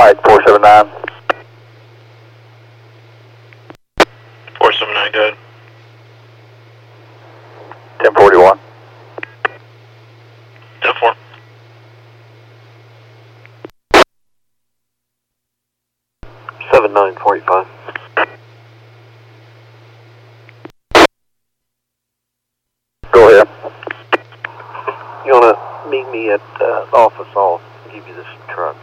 Alright, 479. 479, good. 1041. 10-4. Seven 945. Go ahead. You wanna meet me at the office? I'll give you this truck.